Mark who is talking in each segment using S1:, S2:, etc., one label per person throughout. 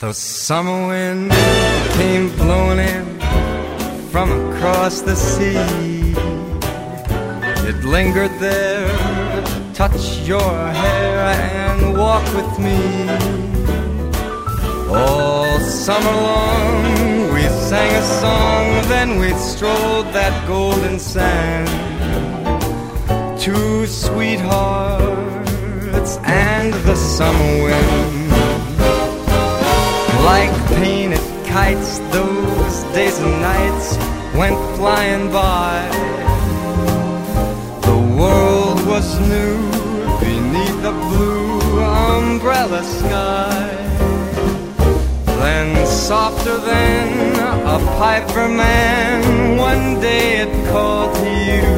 S1: The summer wind came blowing in from across the sea. It lingered there to touch your hair and walk with me. All summer long we sang a song, then we strolled that golden sand. Two sweethearts and the summer wind. Like painted kites, those days and nights went flying by. The world was new beneath the blue umbrella sky. Then softer than a piper man, one day it called to you.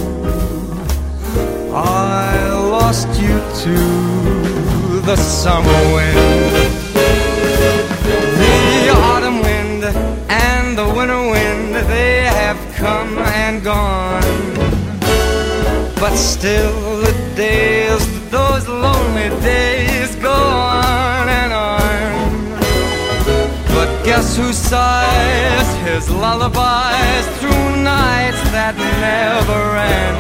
S1: I lost you to the summer wind. The autumn wind and the winter wind, they have come and gone. But still the days, those lonely days go on and on. But guess who sighs his lullabies through nights that never end?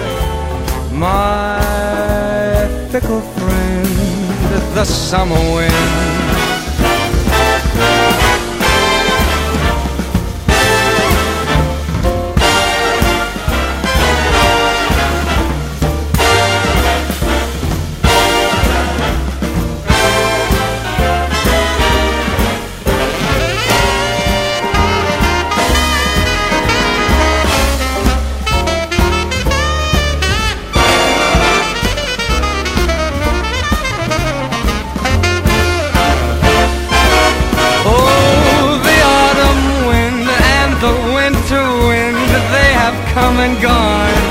S1: My fickle friend, the summer wind. Come and gone,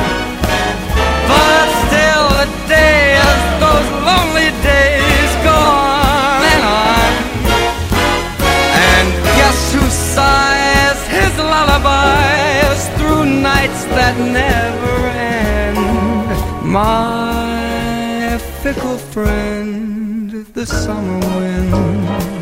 S1: but still the days, those lonely days go on and on. And guess who sighs his lullabies through nights that never end? My fickle friend, the summer wind.